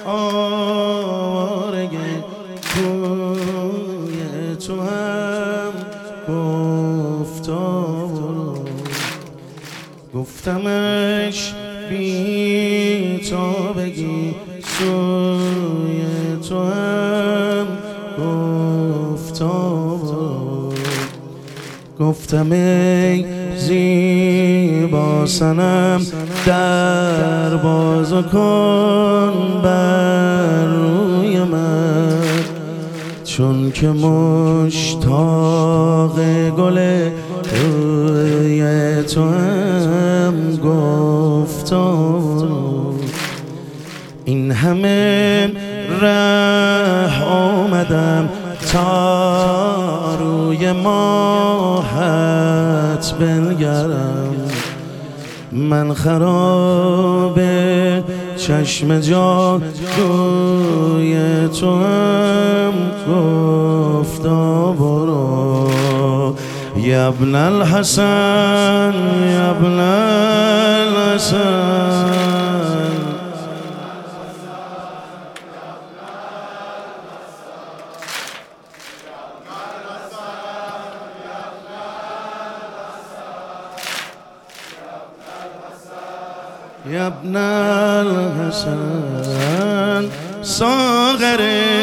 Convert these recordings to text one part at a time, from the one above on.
آواره کوی تو هم گفتا برو. گفتمش بی تا بگی سوی تو هم گفتا برو. گفتم ای زیبا صنم در بازو کن بر روی من، چون که مشتاق گل روی تو هم گفتا برو. این همه ره آمدم تا روی ماهت بنگرم، من خراب چشم جادوی تو هم گفتا برو. یا ابن الحسن یا ابن الحسن یا ابن الحسن، ساغر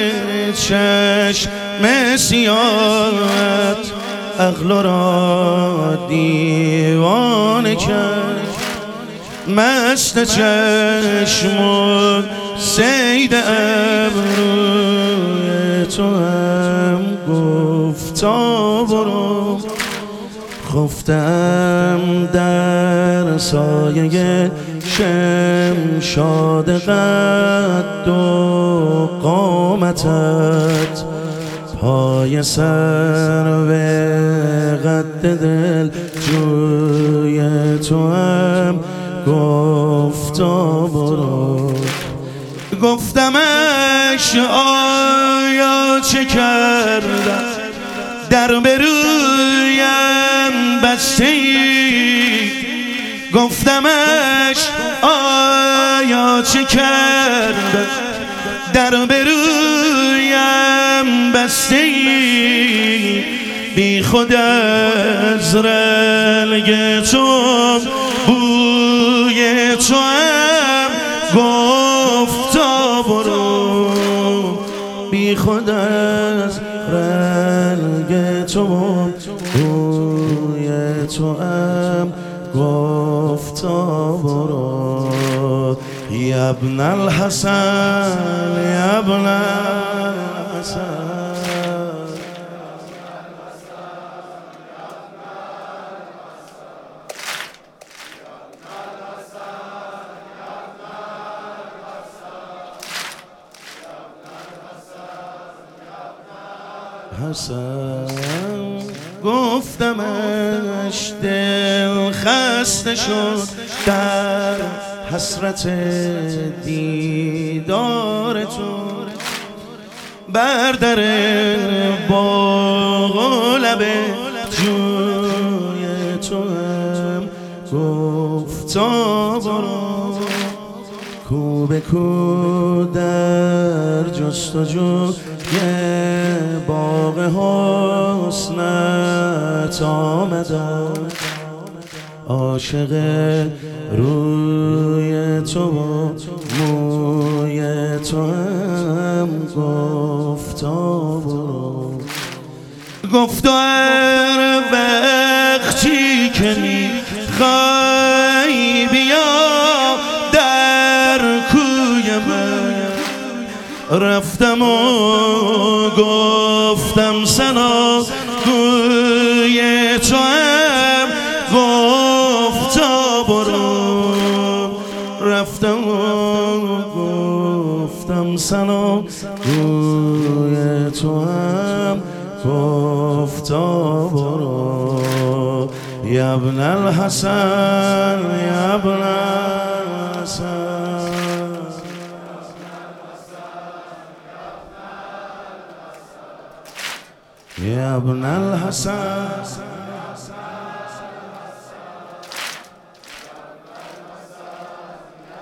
چشم سیاهت عقل را دیوانه کرد، مست چشم و صید ابروی تو هم گفتا برو. خفتم در سایه شمشاد قد و قامتت، پای سرو قد دل جوی تو هم گفتا برو. گفتمش آیا چه کردم در برویم بسته ای، گفتمش آیا چه کردم در برویم بسته ای، بی خود از رنگ تو بوی تو هم گفتا برو. بی خود از رنگ تو بوی تو هم گفتا برو. یا ابن الحسن یا ابن الحسن حسن. گفتمش دل خسته شد در حسرت دیدار تو، بر در باغ و لب جوی تو هم گفتا برو. کو به کو در جستجو یه باغ حسنت آمدم، عاشق روی تو و موی تو هم گفتا برو. گفتا هر وقتی که میخوای بیا در کوی من، رفتم و گفتم سنا کوی تو هم گفتا برو. رفتم و گفتم سنا کوی تو هم گفتا برو. یا ابن الحسن یا ابن الحسن یا ابن الحسن